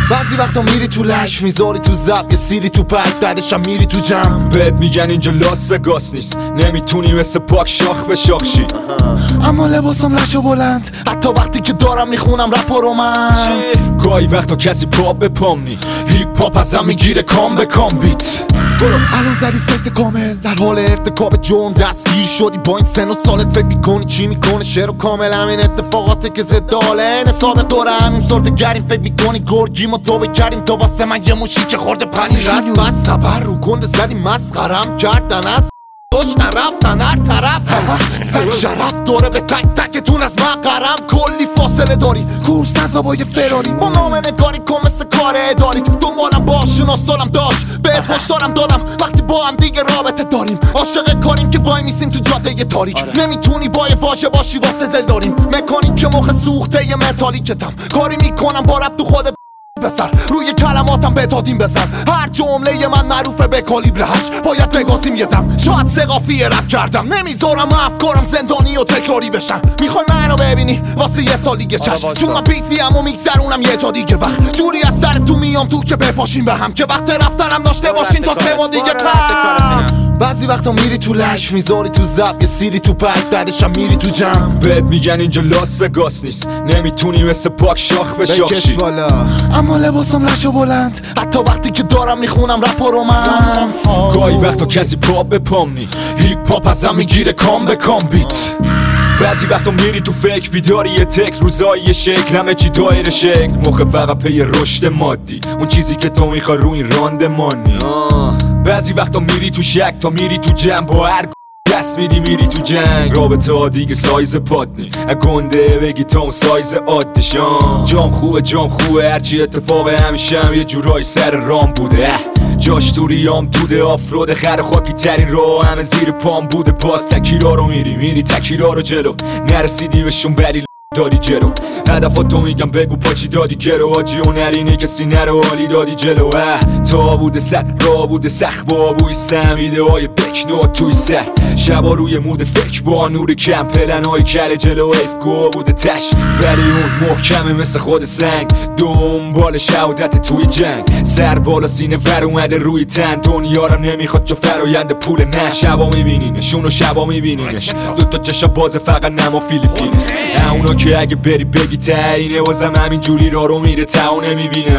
بعضی وقتا میری تو لش میذاری تو زب یه سیری تو پک بعدشم میری تو جمع بهت میگن اینجا لاس وگاس نیست نمیتونی مثل پاک شاخ به شاخ شی اما لباسم لش و بلند حتی وقتی که دارم میخونم رپ و رومنس گاهی وقتا کسی پاپ به پام نی هیپ هاپ ازم میگیره کام به کام بیت الان زدی سکت کامل در حال ارتکاب جرم دستگیر شدی با این سن و سالت فکر میکنی چی میکنه شعر و کامل همین اتفاقاته که زد حاله سابق دوره همین سردگریم فکر میکنی گرگیم و توبه کردیم تو واسه من یه موشی که خورده پنیر رست بس خبر رو گنده زدی مسخرم کردن از داشتن رفتن هر طرف سر شرف داره به تک تکتون از مقرم کلی فاصله داری کورس نزا با یه فراری با نامه نگاری کن مثل کار اداریت دنبالم باش شناسالم داشت بهت هشدارم دادم وقتی با هم دیگه رابطه داریم عاشق کاریم که وای میسیم تو جاده تاریک نمیتونی با یه واژه باشی واسه دل داریم مکانیک که مخ سوخته یه متالیکتم کاری میکنم با رب تو خودت بسر روی کلماتم بتادیم بزن هر جمله من معروفه به کالیبر 8 باید بگازیم یه دم شاید سقافی رپ کردم نمیذارم افکارم زندانی و تکراری بشن میخوای منو ببینی واسه یه سال دیگه چشم چون من پیسی هم و میگذرونم یه جا دیگه وقت جوری از سر تو میام تو که بپاشیم به هم که وقت رفتنم داشته باشین تا 3 ماه دیگه تم بعضی وقتا میری تو لش میذاری تو زب یه سیری تو پک بعدشم میری تو جمع بهت میگن اینجا لاس وگاس نیست نمیتونی مثل پاک شاخ به شاخ شی اما لباسم لش و بلند حتی وقتی که دارم میخونم رپ و رومنس گاهی وقتا کسی پاپ به پام نی هیپ هاپ ازم میگیره کام به کام بیت بعضی وقتا میری تو فکر بیداری یه تک روزایی یه شکل همه چی دایر شکل مخ فقط پی رشد مادی اون چیزی که تو میخوای رو این راندمانی بعضی وقتا میری تو شک تا میری تو جمع با هر دست میری تو جنگ رابطه ها دیگه سایز پادنی گنده بگی تا اون سایز عادیشان جام خوبه هرچی اتفاق همیشه هم یه جورایی سر رام بوده جاش تو ریام دوده آفرود خر خاکی ترین راه همه زیر پام بوده پاس تکیرا رو میری تکیرا رو جلو نرسیدی بهشون ولی دادی جلو هدفاتو میگم بگو پاچی دادی گرو آجی و نرینه کسی نرو حالی دادی جلو تا بوده سر را بوده سخت با بوی سمیده های بکنو توی سر شبا روی مود فکر با نور کم پلن های کل جلو افگو بوده تش ولی اون محکمه مثل خود سنگ دنبال شهادت توی جنگ سر بالا سینه ور اومده روی تن دنیا رو نمیخواد چو فرایند پول نه شبا میبینینش اونو شبا میبینینش دوتا چشا باز فقط نما فیلیپینه اونا که اگه بری بگی تاینه واسم همین جوری رو میره تا نمیبینه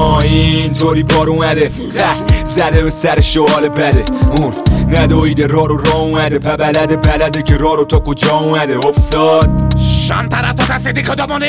اینطوری بار اومده زده به سر شوال بده اون ندویده را اومده بلده که رو تا کجا اومده افتاد شانترا تا کسی دیگه دامونه